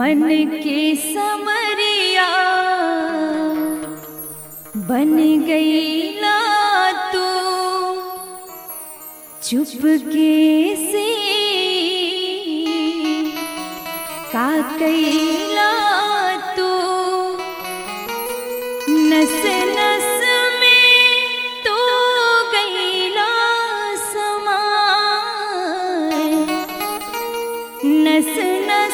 मन के समरिया बन गईला तू चुपके से का कईला तू नस नस में तू गईला समाए नस नस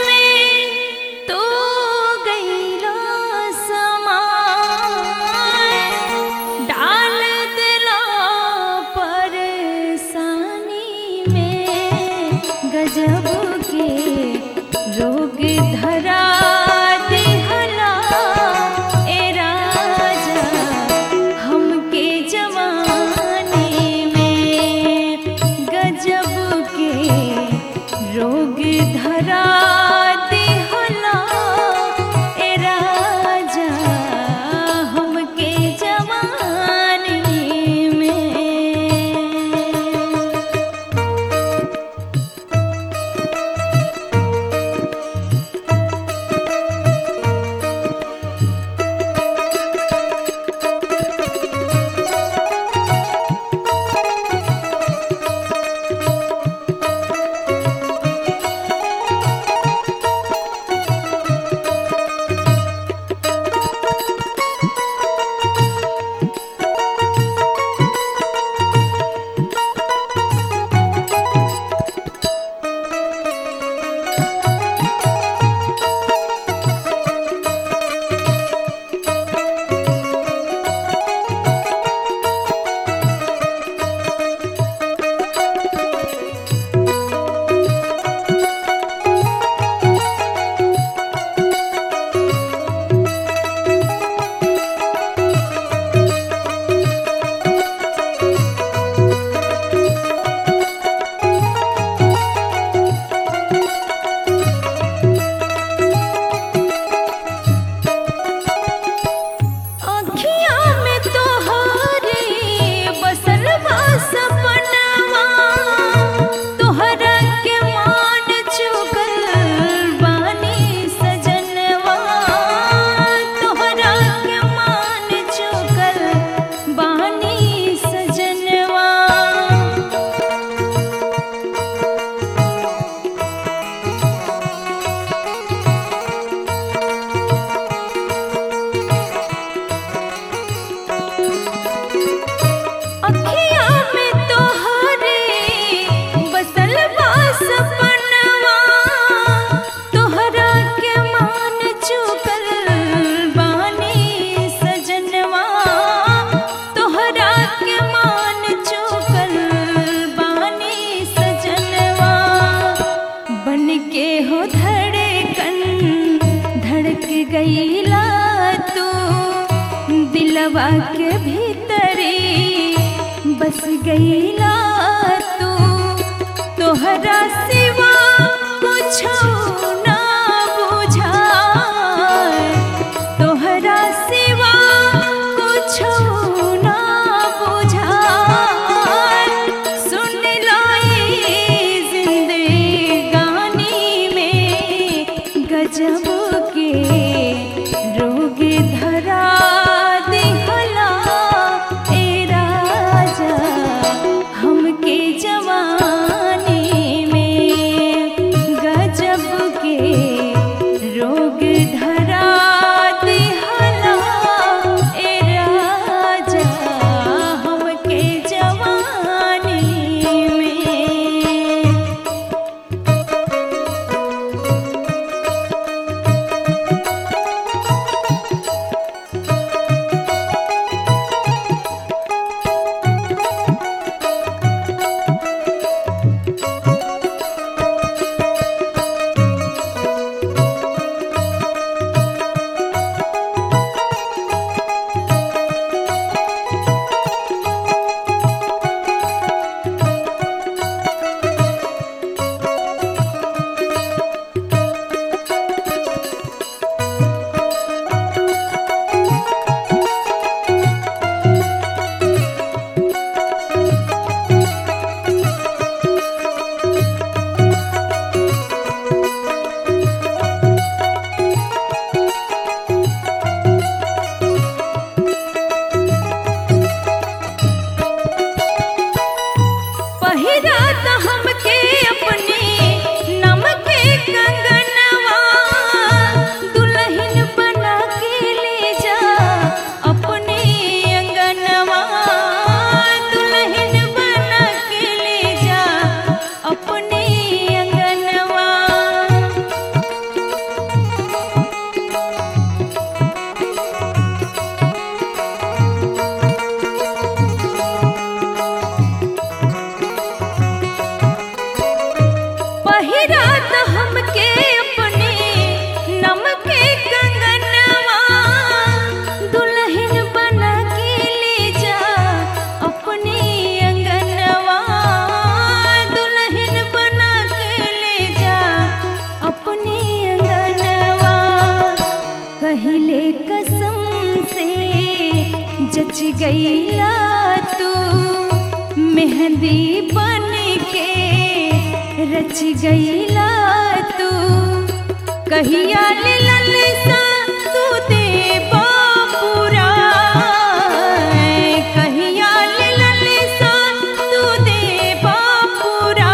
गजब के रोग धरा दिहला ए राजा हमके जवानी में गजब के रोग धरा दिहला ए राजा हमके जवानी में। गईला तू दिलवा के भीतरी बस गईला तू तोहरा सिवा कुछो ना बुझाए तोहरा सिवा कुछो ना बुझाए सुन लाई जिंदगानी में गजब के रोग धरा दिहला ए राजा हमके जवानी में। रच गईला तू मेहंदी बन के रच गईला तू कहिया ले ललसा तू दे बापुरा कहिया ले ललसा तू दे बापुरा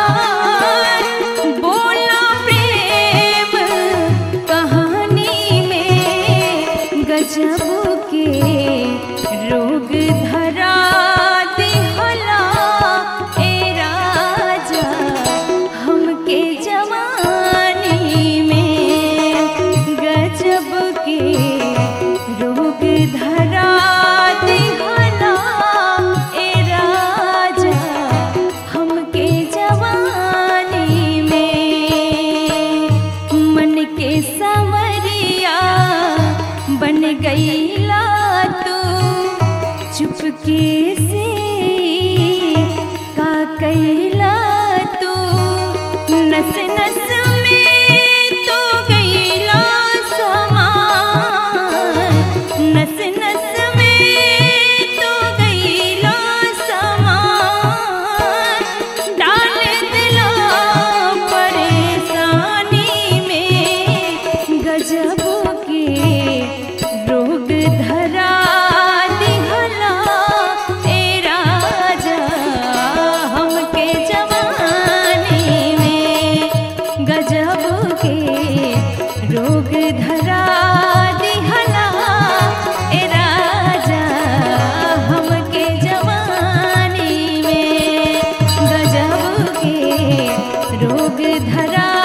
बोला प्रेम कहानी में गजब के रोग धरा दिहला ए राजा हमके जवानी में गजब के रोग धरा दिहला ए राजा हमके जवानी में मन के संवरिया बन गईला तू चुपके से का कैला तू नस नस में तो गईला समा नस नस में तो गईला समा डाल दिला परेशानी में गजब के रोग धरा दिहला ए राजा हमके जवानी में गजब के रोग धरा दिहला ए राजा हमके जवानी में गजब के रोग धरा